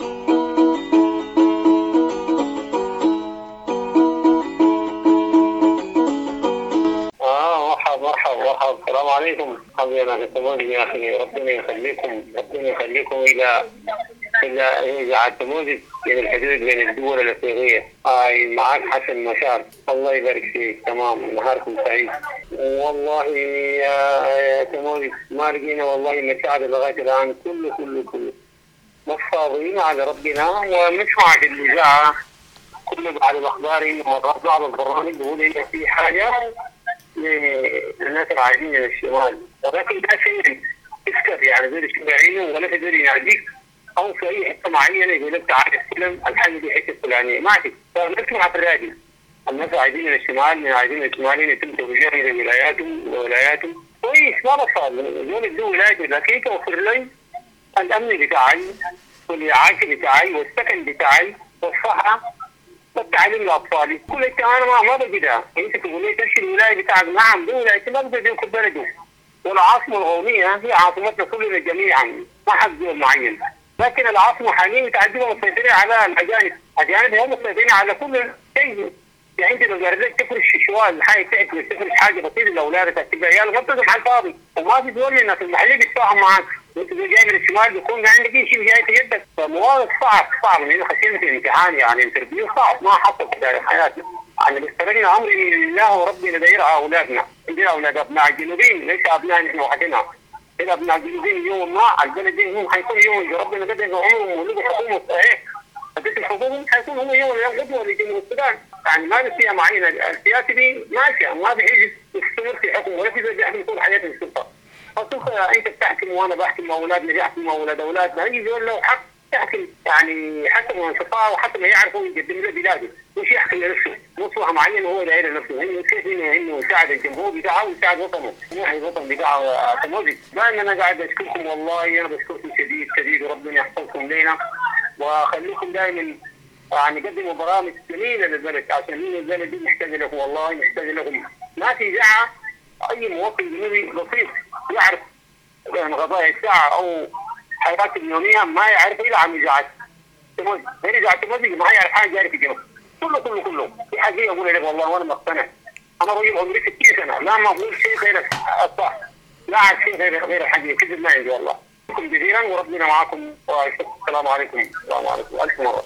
مرحبا مرحبا مرحبا. السلام عليكم حبيبنا في التموز يا اخي، ربنا يخليكم ربنا يخليكم الى الى اذاعه التموز بين الحدود بين الدول الافريقيه. اي معك حسن مشار، الله يبارك فيك. تمام، نهاركم سعيد. والله يا تموز ما لقينا والله مساعده لغايه الان، كله كله كله مش فاضيين على ربنا، ونسمع في الاذاعه كل بعد الاخبار مرات بعض البرامج بيقول ان في حاجه الناس العايشين من الشمال، ولكن ده شيء يذكر يعني غير الشماليين، ولا تقدر يناديك او في اي حته معينه يقول لك تعال استلم الحاجه دي حته فلانيه ما في. فنسمع في الراديو الناس عايزين من الشمال، من عايزين الشماليين يتم توجيههم الى ولاياتهم وولاياتهم كويس، ما بصار دول الدول ولايتي، لكن توفر لي الامن بتاعي والاعاشه بتاعي والسكن بتاعي والصحه والتعليم لاطفالي، كل الكلام ما ما بقدر. انت تقول لي تمشي الولايه بتاعك، نعم دي ولايتي ما بقدر ياخذ بلده، والعاصمه القوميه هي عاصمتنا كلنا جميعا ما حد دول معين، لكن العاصمه حاليا متعدده مسيطرين على الاجانب، الاجانب هم مسيطرين على كل شيء يعني انت لو قررت تفرش شوال حاجه تعمل تفرش حاجه بسيطه لاولادك تبقى عيال ما بتقدم على الفاضي وما في دول الناس المحليه بيتفاهم معاك وانت جاي من الشمال بيكون عندك شيء جاي في يدك فمواقف صعب صعب لانه خشينا في الامتحان يعني انترفيو صعب ما حصل في حياتنا يعني بيستغرقنا عمري لله وربنا نديرها اولادنا عندنا اولاد ابناء الجنوبيين ليس ابناء نحن وحدنا اذا ابناء الجنوبيين يوم ما البلد دي هم حيكون يوم ربنا قدر عمرهم ولقوا حكومه صحيح فكيف الحكومه حيكون هم يوم القدوه لجنوب السودان يعني ما في فيها معينه السياسه دي ماشيه ما بيجي يستمر في حكم ولا في زي بيحكم طول حياته السلطه السلطه انت بتحكم وانا بحكم اولادنا بيحكم اولاد اولادنا يجي يقول له حق يحكم يعني حسب ما استطاع وحسب ما يعرفوا يقدم له بلاده مش يحكم لنفسه مصلحه معينه هو داير لنفسه انه كيف انه انه يساعد الجمهور بتاعه ويساعد وطنه مو الوطن بتاعه تموزي دائما انا قاعد اشكركم والله انا بشكركم شديد شديد وربنا يحفظكم لنا وخليكم دائما يعني قدموا برامج جميله للبلد عشان البلد دي محتاجه لكم والله محتاجه لكم ما في دعوه اي مواطن جنوبي بسيط يعرف يعني قضايا الساعه او حياته اليوميه ما يعرف الا عن اذاعه تموز غير اذاعه تموز ما يعرف حاجه جاري في الجنوب كله كله كله في حاجه اقول لك والله وانا مقتنع انا رجل عمري ستين سنه لا ما اقول شيء غير الصح لا اعرف شيء غير غير الحقيقه كذب ما عندي والله شكرا جزيلا وربنا معكم والسلام عليكم السلام عليكم الف مره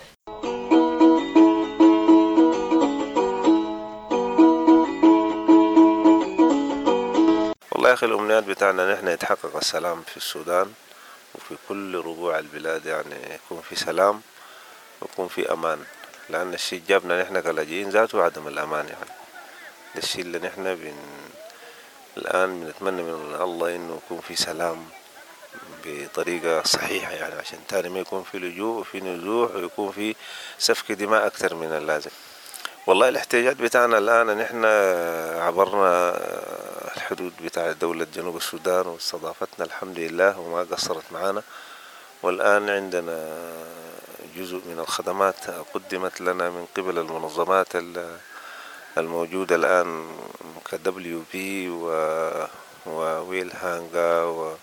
والله يا أخي الأمنيات بتاعنا نحن يتحقق السلام في السودان وفي كل ربوع البلاد يعني يكون في سلام ويكون في أمان لأن الشيء جابنا نحن كلاجئين ذاته عدم الأمان يعني ده الشيء اللي نحن بن... الآن بنتمنى من الله إنه يكون في سلام بطريقة صحيحة يعني عشان تاني ما يكون في لجوء وفي نزوح ويكون في سفك دماء أكثر من اللازم. والله الاحتياجات بتاعنا الآن نحن عبرنا الحدود بتاع دولة جنوب السودان واستضافتنا الحمد لله وما قصرت معنا والآن عندنا جزء من الخدمات قدمت لنا من قبل المنظمات الموجودة الآن كدبليو بي وويل هانجا و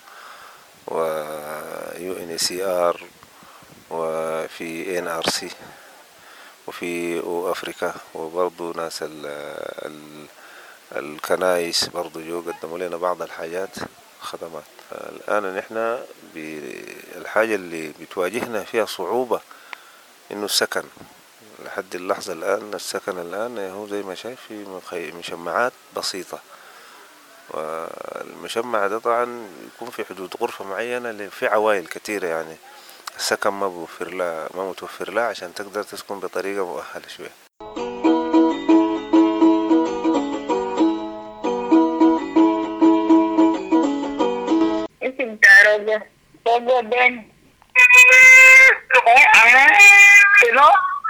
ويو ان سي ار وفي ان ار سي وفي او افريكا وبرضو ناس ال ال الكنايس برضو جو قدموا لنا بعض الحاجات خدمات. الان نحن بالحاجة اللي بتواجهنا فيها صعوبة انه السكن لحد اللحظة الان السكن الان هو زي ما شايف في مشمعات بسيطة والمشمع ده طبعا يكون في حدود غرفة معينة في عوائل كثيرة يعني السكن ما بوفر لها ما متوفر لها عشان تقدر تسكن بطريقة مؤهلة شوية. اسم تعرض بابا بن انا شنو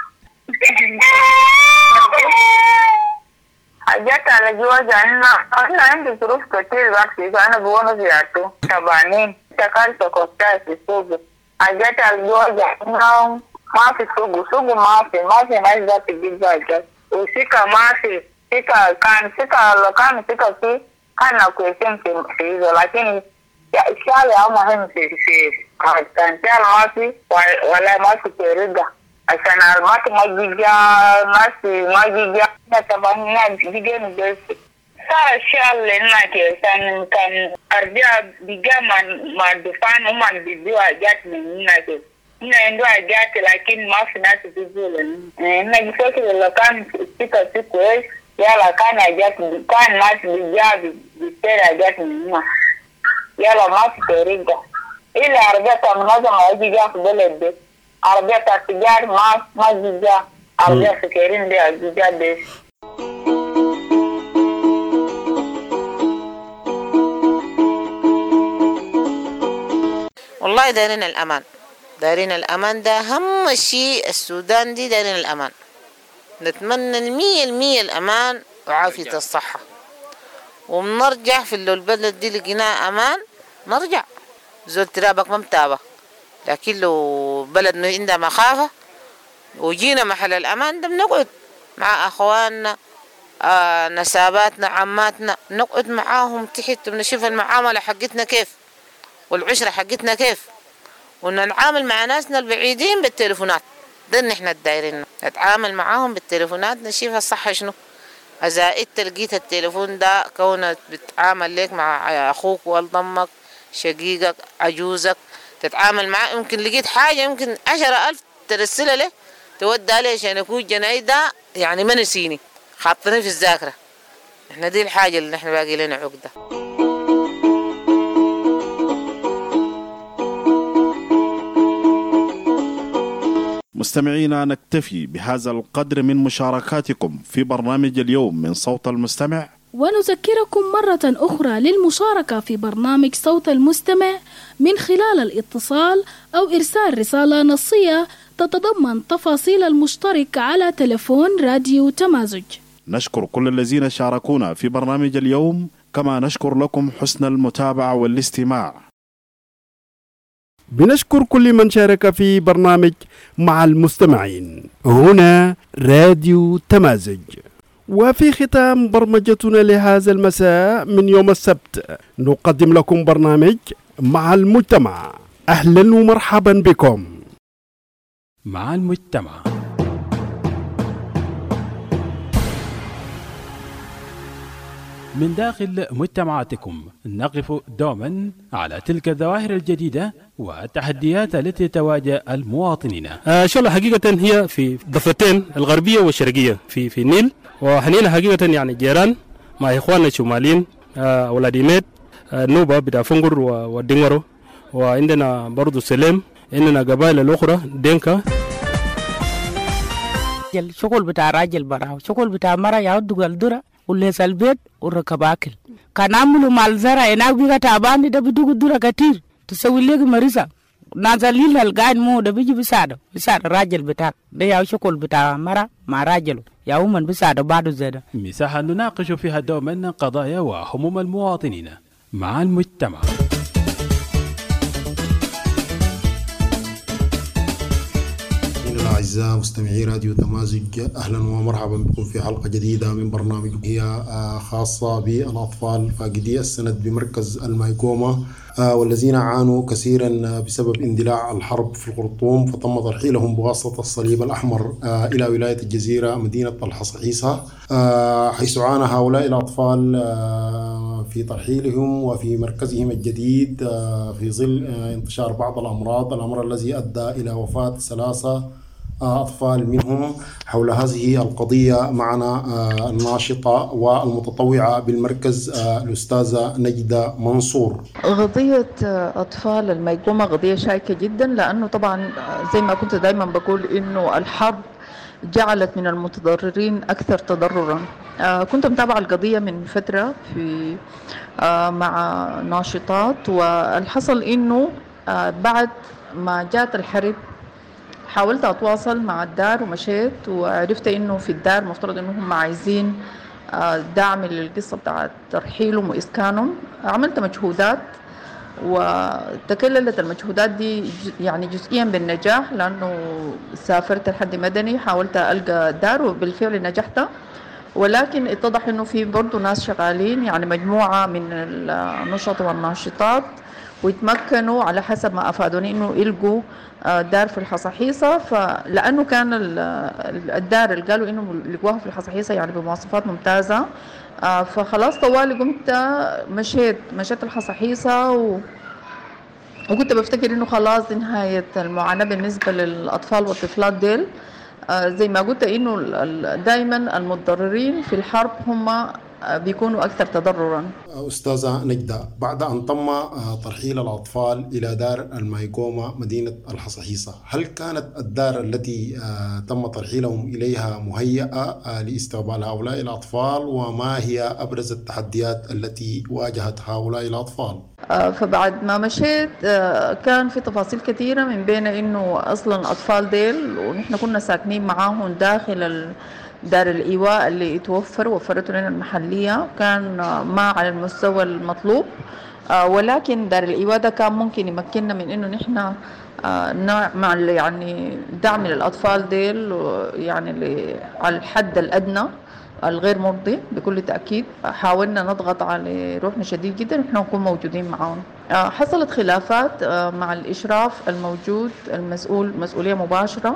حاجات على جواز انا انا عندي ظروف كتير بس انا بوانا زيارته تبعين اشتغلت كوستاس في السوق حاجات على جواز انا ما في سوق سوق ما في ما في ناس ذات تجيب حاجات وسيكا ما في سيكا كان سيكا لو كان سيكا في كان كويسين في في لكن الشارع مهم في في كان ما في ولا ما في تريده عشان المات ما جيجا ناسي ما جيجا طبعا ناس جيجا بس صار الشغل لنا كان كان أرجع بيجا من ما دفعنا وما بيجوا حاجات من الناس هنا عنده حاجات لكن ما في ناس بيجوا لنا هنا بفكر لو كان سيكا سيكا كويس يلا كان حاجات كان ناس بيجا بيشتري حاجات من هنا يلا ما في طريقة إلا أرجع منظمة جيجا في بلد ده عربية تجار ما ما جيجا عربية سكرين دي جيجا بس. والله دارين الأمان دارين الأمان ده أهم شيء السودان دي دارين الأمان نتمنى المية المية الأمان وعافية الصحة وبنرجع في اللي البلد دي لقيناه أمان نرجع زول ترابك ما متابع لكن لو بلد عندها مخافة وجينا محل الأمان ده بنقعد مع أخواننا آه نساباتنا عماتنا نقعد معاهم تحت ونشوف المعاملة حقتنا كيف والعشرة حقتنا كيف ونتعامل مع ناسنا البعيدين بالتليفونات ده نحن الدايرين نتعامل معاهم بالتليفونات نشوف الصح شنو. إذا إنت لقيت التليفون ده كونك بتعامل لك مع أخوك والد أمك شقيقك عجوزك تتعامل معاه، يمكن لقيت حاجة يمكن عشرة ألف ترسلها له تودى عليه عشان يكون جناي ده يعني ما نسيني خاطرني في الذاكرة. إحنا دي الحاجة اللي نحن باقي لنا عقدة. مستمعينا نكتفي بهذا القدر من مشاركاتكم في برنامج اليوم من صوت المستمع، ونذكركم مرة أخرى للمشاركة في برنامج صوت المستمع من خلال الاتصال أو إرسال رسالة نصية تتضمن تفاصيل المشترك على تلفون راديو تمازج. نشكر كل الذين شاركونا في برنامج اليوم، كما نشكر لكم حسن المتابعة والاستماع. بنشكر كل من شارك في برنامج مع المستمعين هنا راديو تمازج. وفي ختام برمجتنا لهذا المساء من يوم السبت نقدم لكم برنامج مع المجتمع. أهلا ومرحبا بكم مع المجتمع. من داخل مجتمعاتكم نقف دوما على تلك الظواهر الجديدة والتحديات التي تواجه المواطنين. آه شو حقيقة هي في ضفتين الغربية والشرقية في في النيل، وحنينا حقيقة يعني جيران مع إخواننا الشماليين آه أولاد ميت آه نوبة بتاع فنجر ودينغرو، وعندنا برضو سليم، عندنا قبائل الأخرى دينكا. الشغل بتاع راجل براو، شغل بتاع مرة يعود الدرة وليس البيت وركب أكل. كان عملوا مال زرع هناك بيجا تعبان ده بدوق الدرة كتير تسوي لك مريضة نازلين القاعد مو ده بيجي بيساعده بيساعد الراجل بتاعك ده يا شغل بتاع مرة مع راجله يا ومن بيساعده بعده زيادة. مساحة نناقش فيها دوما قضايا وهموم المواطنين مع المجتمع. أعزائي مستمعي راديو تمازج، أهلا ومرحبا بكم في حلقة جديدة من برنامج هي خاصة بالأطفال فاقدي السند بمركز المايكوما والذين عانوا كثيرا بسبب اندلاع الحرب في الخرطوم، فتم ترحيلهم بواسطة الصليب الأحمر إلى ولاية الجزيرة مدينة الحصحيصة، حيث عانى هؤلاء الأطفال في ترحيلهم وفي مركزهم الجديد في ظل انتشار بعض الأمراض، الأمر الذي أدى إلى وفاة ثلاثة أطفال منهم. حول هذه القضية معنا الناشطة والمتطوعة بالمركز الأستاذة نجدة منصور. قضية أطفال الميقومة قضية شائكة جدا، لأنه طبعا زي ما كنت دايما بقول إنه الحرب جعلت من المتضررين أكثر تضررا. كنت متابعة القضية من فترة في مع ناشطات، والحصل إنه بعد ما جاءت الحرب حاولت أتواصل مع الدار ومشيت وعرفت إنه في الدار مفترض إنهم عايزين دعم للقصة بتاعت ترحيلهم وإسكانهم. عملت مجهودات وتكللت المجهودات دي يعني جزئيا بالنجاح، لأنه سافرت لحد مدني حاولت ألقى دار وبالفعل نجحت، ولكن اتضح إنه في برضو ناس شغالين يعني مجموعة من النشط والناشطات ويتمكنوا على حسب ما أفادوني إنه يلقوا دار في الحصحيصة. فلأنه كان الدار اللي قالوا إنه لقوها في الحصحيصة يعني بمواصفات ممتازة، فخلاص طوالي قمت مشيت مشيت الحصحيصة و... وكنت بفتكر إنه خلاص دي نهاية المعاناة بالنسبة للأطفال والطفلات ديل. زي ما قلت إنه دائما المتضررين في الحرب هم بيكونوا أكثر تضررا. أستاذة نجدة، بعد أن تم ترحيل الأطفال إلى دار المايكوما مدينة الحصحيصة، هل كانت الدار التي تم ترحيلهم إليها مهيئة لاستقبال هؤلاء الأطفال، وما هي أبرز التحديات التي واجهت هؤلاء الأطفال؟ فبعد ما مشيت كان في تفاصيل كثيرة، من بين إنه أصلا أطفال ديل ونحن كنا ساكنين معاهم داخل دار الإيواء اللي توفر وفرته لنا المحلية، كان ما على المستوى المطلوب، ولكن دار الإيواء ده كان ممكن يمكننا من إنه نحن نعمل يعني دعم للأطفال ديل يعني على الحد الأدنى الغير مرضي بكل تأكيد. حاولنا نضغط على روحنا شديد جدا نحن نكون موجودين معهم. حصلت خلافات مع الإشراف الموجود المسؤول مسؤولية مباشرة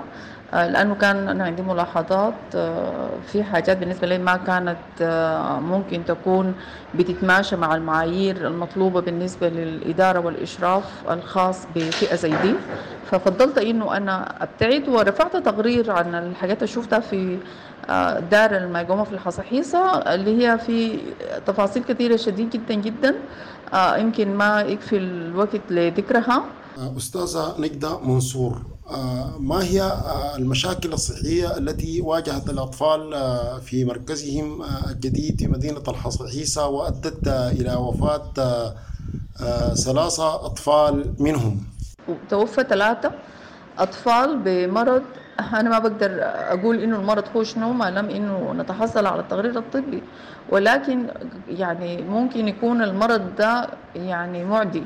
لأنه كان أنا عندي ملاحظات في حاجات بالنسبة لي ما كانت ممكن تكون بتتماشى مع المعايير المطلوبة بالنسبة للإدارة والإشراف الخاص بفئة زي دي، ففضلت إنه أنا أبتعد ورفعت تقرير عن الحاجات اللي شفتها في دار الميقومة في الحصحيصة اللي هي في تفاصيل كثيرة شديد جدا جدا يمكن ما يكفي الوقت لذكرها. أستاذة نجدة منصور، ما هي المشاكل الصحية التي واجهت الأطفال في مركزهم الجديد في مدينة الحصحيصة وأدت إلى وفاة ثلاثة أطفال منهم؟ توفى ثلاثة أطفال بمرض أنا ما بقدر أقول إنه المرض هو شنو ما لم إنه نتحصل على التقرير الطبي، ولكن يعني ممكن يكون المرض ده يعني معدي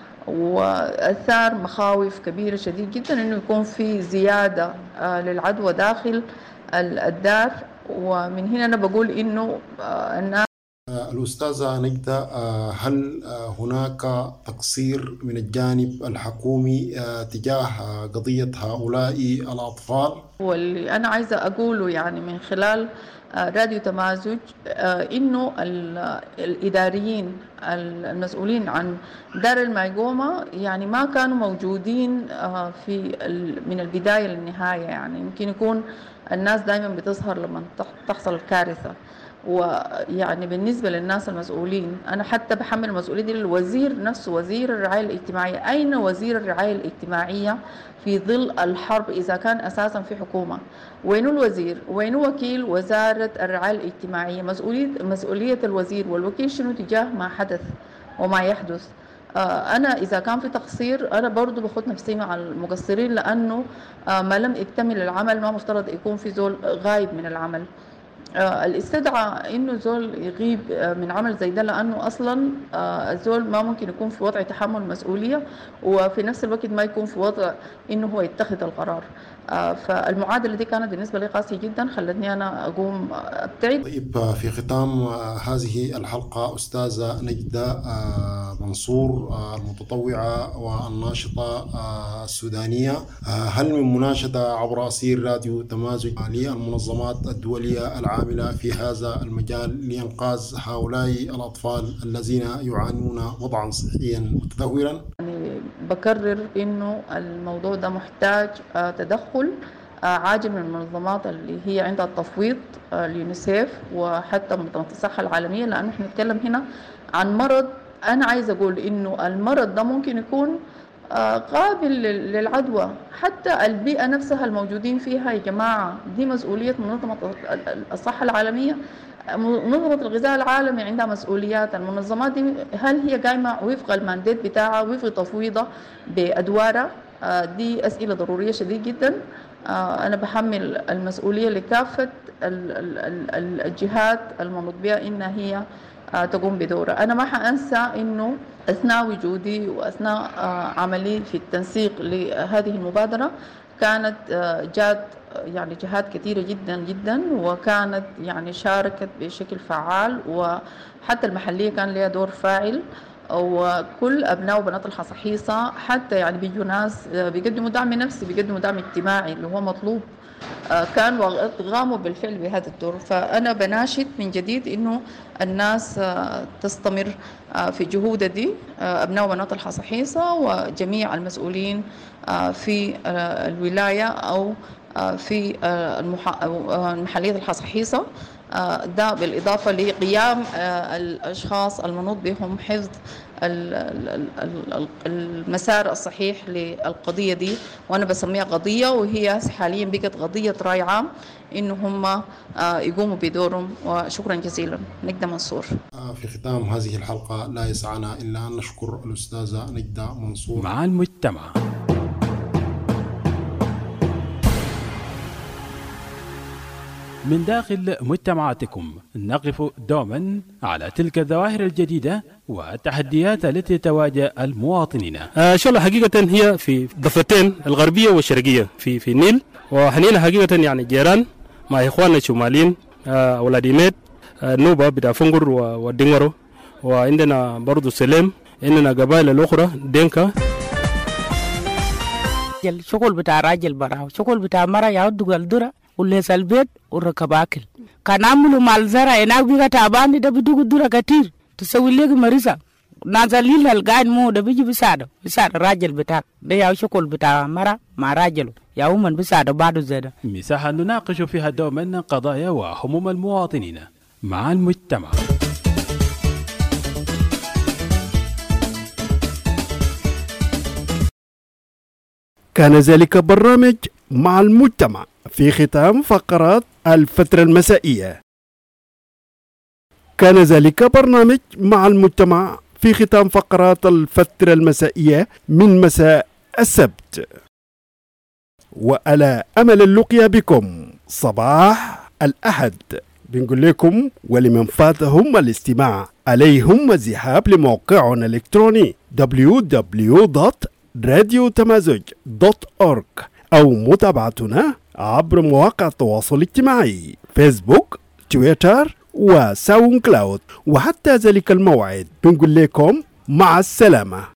وأثار مخاوف كبيرة شديد جدا إنه يكون في زيادة للعدوى داخل الدار، ومن هنا أنا بقول إنه الناس. الأستاذة نجدة، هل هناك تقصير من الجانب الحكومي تجاه قضية هؤلاء الأطفال؟ واللي أنا عايزة أقوله يعني من خلال راديو تمازج إنه الإداريين المسؤولين عن دار الميقومة يعني ما كانوا موجودين في من البداية للنهاية، يعني يمكن يكون الناس دائما بتظهر لما تحصل الكارثة، ويعني بالنسبة للناس المسؤولين أنا حتى بحمل المسؤولية دي للوزير نفسه، وزير الرعاية الاجتماعية. أين وزير الرعاية الاجتماعية في ظل الحرب إذا كان أساسا في حكومة؟ وين الوزير؟ وين وكيل وزارة الرعاية الاجتماعية؟ مسؤولية مسؤولية الوزير والوكيل شنو تجاه ما حدث وما يحدث؟ أنا إذا كان في تقصير أنا برضو بخد نفسي مع المقصرين، لأنه ما لم يكتمل العمل ما مفترض يكون في زول غايب من العمل. الاستدعاء انه زول يغيب من عمل زي ده لانه اصلا الزول ما ممكن يكون في وضع تحمل مسؤوليه، وفي نفس الوقت ما يكون في وضع انه هو يتخذ القرار. فالمعادله دي كانت بالنسبه لي قاسيه جدا، خلتني انا اقوم ابتعد. طيب، في ختام هذه الحلقه استاذه نجدة منصور المتطوعه والناشطه السودانيه، هل من مناشده عبر أسير راديو تمازج للمنظمات الدوليه العامله في هذا المجال لإنقاذ هؤلاء الأطفال الذين يعانون وضعا صحيا متدهورا؟ يعني بكرر إنه الموضوع ده محتاج تدخل عاجل من المنظمات اللي هي عندها التفويض، اليونيسيف وحتى منظمة الصحة العالمية، لأنه احنا نتكلم هنا عن مرض. أنا عايز أقول إنه المرض ده ممكن يكون قابل للعدوى، حتى البيئة نفسها الموجودين فيها يا جماعة دي مسؤولية منظمة الصحة العالمية. منظمة الغذاء العالمي عندها مسؤوليات، المنظمات دي هل هي قايمة وفق المانديت بتاعها وفق تفويضها بأدوارها؟ دي أسئلة ضرورية شديد جدا. أنا بحمل المسؤولية لكافة الجهات المنوط بها إن هي تقوم بدورها. أنا ما حأنسى إنه أثناء وجودي وأثناء عملي في التنسيق لهذه المبادرة كانت جات يعني جهات كثيرة جدا جدا، وكانت يعني شاركت بشكل فعال، وحتى المحلية كان لها دور فاعل، وكل أبناء وبنات الحصحيصة حتى يعني بيجوا ناس بيقدموا دعم نفسي، بيقدموا دعم اجتماعي اللي هو مطلوب، كان قاموا بالفعل بهذا الدور. فأنا بناشد من جديد إنه الناس تستمر في جهودها دي، أبناء وبنات الحصحيصة وجميع المسؤولين في الولاية أو في المحلية الحصحيصة، ده بالإضافة لقيام الأشخاص المنوط بهم حفظ المسار الصحيح للقضية دي، وأنا بسميها قضية وهي حاليا بقت قضية رأي عام إنه هم يقوموا بدورهم. وشكرا جزيلا. نجدة منصور. في ختام هذه الحلقة لا يسعنا إلا أن نشكر الأستاذة نجدة منصور. مع المجتمع. من داخل مجتمعاتكم نقف دوما على تلك الظواهر الجديدة والتحديات التي تواجه المواطنين. آه شاء الله حقيقة هي في ضفتين الغربية والشرقية في في النيل، وحنينا حقيقة يعني جيران مع إخواننا الشماليين، آه ولاديميت، آه نوبة بتاع فنقر ودينغرو، وعندنا برضو سليم، عندنا قبائل الأخرى دينكا. شغل بتاع راجل براو شغل بتاع مرة يعود الدرة وليس البيت وركب أكل كان عملوا مع الزرع هناك بيجا تعبان ده بدوق الدرة كتير تسوي لك مريضة نازلين القاعد مو ده بيجي بيساعده بيساعد الراجل بتاعك ده يا شغل بتاع مرة مع راجله يا هم بيساعده بعده زيادة. مساحة نناقش فيها دوما قضايا وهموم المواطنين مع المجتمع. كان ذلك برنامج مع المجتمع في ختام فقرات الفترة المسائية. كان ذلك برنامج مع المجتمع في ختام فقرات الفترة المسائية من مساء السبت، وعلى أمل اللقيا بكم صباح الأحد. بنقول لكم ولمن فاتهم الاستماع عليهم الذهاب لموقعنا الإلكتروني دبليو دبليو دوت راديو تمازج دوت أورج أو متابعتنا عبر مواقع التواصل الاجتماعي فيسبوك، تويتر وساوند كلاود. وحتى ذلك الموعد بنقول لكم مع السلامة.